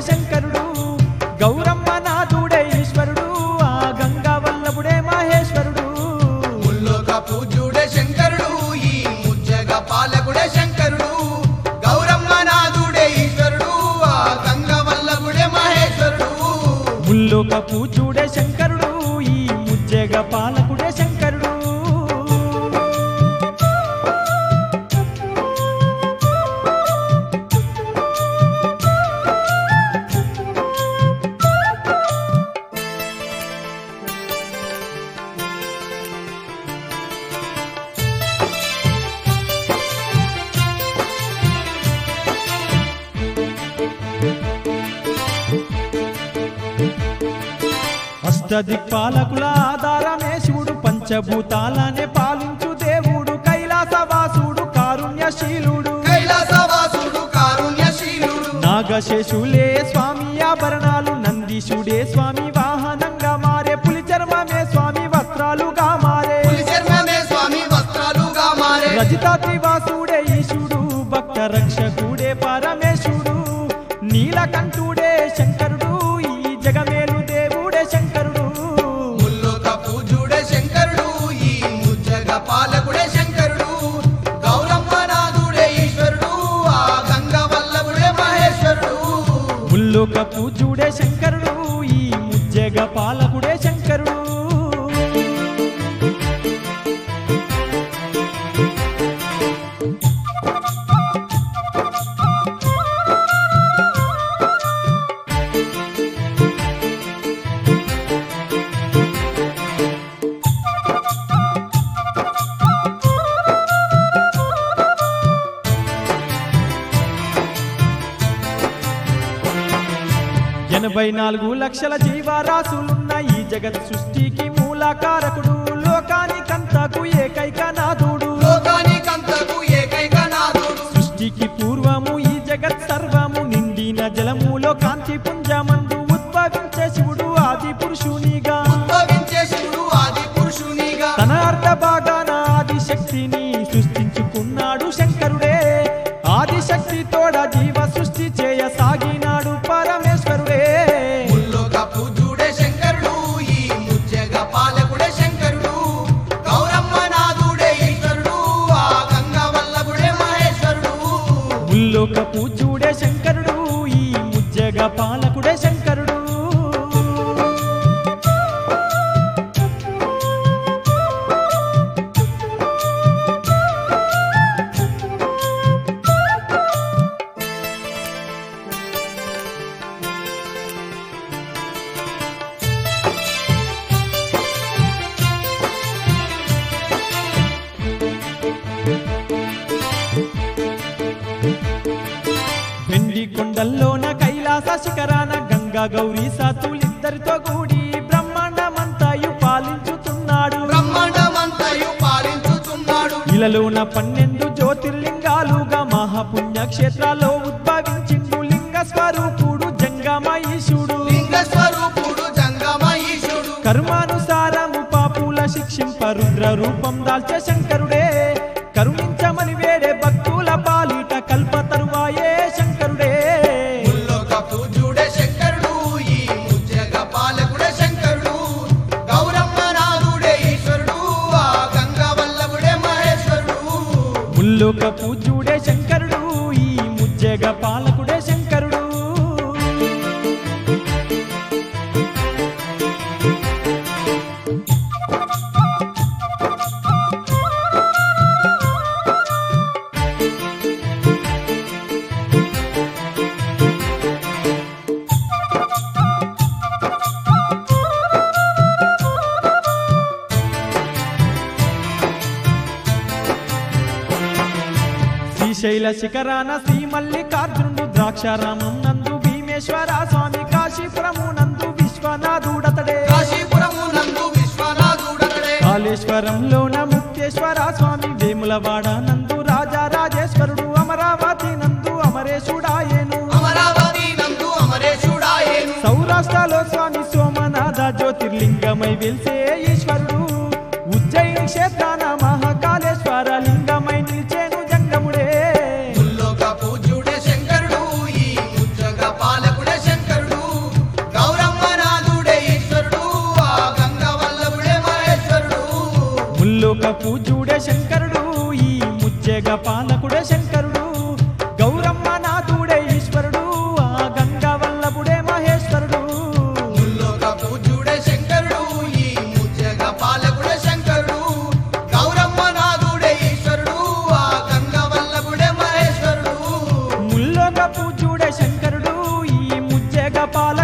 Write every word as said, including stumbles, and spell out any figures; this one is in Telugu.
శంకరుడు గౌరమ్మ నాథుడే ఈశ్వరుడు ఆ గంగా వల్లభుడే మహేశ్వరుడు ముల్లోక పూజ్యుడే శంకరుడు ఈ ముజ్జగ పాలకుడే శంకరుడు గౌరమ్మ నాథుడే ఈశ్వరుడు ఆ గంగ వల్లభుడే మహేశ్వరుడు ముల్లోక పూజ్యుడే శంకరుడు ఈ ముజ్జగ పాలకుడే శంకరుడు అష్టదిక్పాలకుల ఆధారమే శివుడు పంచభూతాలనే పాలించు దేవుడు కైలాసవాసుడు కారుణ్యశీలుడు కైలాసవాసుడు కారుణ్యశీలుడు నాగశేషులే స్వామి ఆభరణాలు నందీశుడే స్వామి వాహనంగా మారే పులి చర్మమే స్వామి వస్త్రాలుగా మారే పులి చర్మమే స్వామి వస్త్రాలుగా మారే రజితాత్రివాసుడే ఈశుడు భక్త రక్షకుడే పరమేశుడు నీలకంఠుడే శంకరుడు ఈ జగమేలు దేవుడే శంకరుడు ముల్లోక పూజ్యుడే శంకరుడు ఈ ముజ్జగ పాలకుడే శంకరుడు గౌరమ్మ నాథుడే ఈశ్వరుడు ఆ గంగ వల్లభుడే మహేశ్వరుడు ముల్లోక పూజ్యుడే శంకరుడు ఈ ముజ్జగ పాలకుడే శంకరుడు ఎనభై నాలుగు లక్షల జీవరాశులున్న ఈ జగత్ సృష్టికి మూలకారకుడు లోకానికంతకు ఏకైక నాథుడు లోకానికంతకు ఏకైక నాథుడు సృష్టికి పూర్వము ఈ జగత్ సర్వము నిండిన జలములో కాంతి పుంజమందు ఉద్భవించే శివుడు ఆది పురుషునిగా ఉద్భవించే శివుడు ఆది పురుషునిగా తన అర్ధ భాగాన ఆది శక్తిని సృష్టించుకున్నాడు శంకరుడే ఆదిశక్తి తోడ జీవ సృష్టి చేయ సాగినాడు పరమేశ్వరుడే ముల్లోక పూజ్యుడే శంకరుడు ఈ ముజ్జగ పాలకుడే శంకరుడు గౌరమ్మ నాథుడే ఈశ్వరుడు ఆ గంగ వల్లభుడే మహేశ్వరుడు ముల్లోక పూజ్యుడే శంకరుడు ఈ ముజ్జగ పాలకుడే శంకరుడు వెండి కొండల్లోన కైలాస శిఖరాన గంగా గౌరీ సాతులిద్దరితో కూడి బ్రహ్మాండమంతాయు పాలించుతున్నాడు బ్రహ్మాండమంతయు పాలించుతున్నాడు ఇలలోన పన్నెండు జ్యోతిర్లింగాలుగా మహాపుణ్యక్షేత్రాల్లో ఉద్భవించిండు లింగ స్వరూపుడు జంగమయీశుడు లింగ స్వరూపుడు జంగమయీశుడు కర్మానుసారము పాపుల శిక్షింప రుద్ర రూపం దాల్చే శంకరుడే కరుణించమని వేడే భక్తుల పాలిట కల్పతరువాయే శంకరుడే ముల్లోక పూజ్యుడే శంకరుడు ఈ ముజ్జగ పాలకుడే శంకరుడు గౌరమ్మ నాథుడే ఈశ్వరుడు ఆ గంగ వల్లభుడే మహేశ్వరుడు ముల్లోక పూజ్యుడే శంకరుడు ఈ ముజ్జగ పాలకుడే శంకరుడు శ్రీశైల శిఖరాన శ్రీ మల్లికార్జునుడు ద్రాక్షారామం నందు భీమేశ్వర స్వామి కాశీపురము నందు విశ్వనాథుడతడే కాశీపురము నందు విశ్వనాథుడతడే కాళేశ్వరంలోన ముక్తేశ్వర స్వామి వేములవాడ నందు రాజా రాజేశ్వరుడు అమరావతి నందు అమరేశుడాయేను అమరావతి నందు అమరేశుడాయేను సౌరాష్ట్రలో స్వామి సోమనాథ జ్యోతిర్లింగమై వెలిసే ఈశ్వరుడు ఉజ్జయిని క్షేత్రాన మహాకాళేశ్వర లింగమై నిలిచేను జంగముడే ముల్లోక పూజ్యుడే శంకరుడు ఈ ముజ్జగ పాలకుడే శంకరుడు ముజ్జగ పాలకుడే శంకరుడు గౌరమ్మ నాథుడే ఈశ్వరుడు ఆ గంగా వల్లభుడే మహేశ్వరుడు ముల్లోక పూజ్యుడే శంకరుడు ఈ ముజ్జగ పాలకుడే శంకరుడు గౌరమ్మ నాథుడే ఈశ్వరుడు ఆ గంగ వల్లభుడే మహేశ్వరుడు ముల్లోక పూజ్యుడే శంకరుడు ఈ ముజ్జగ పాల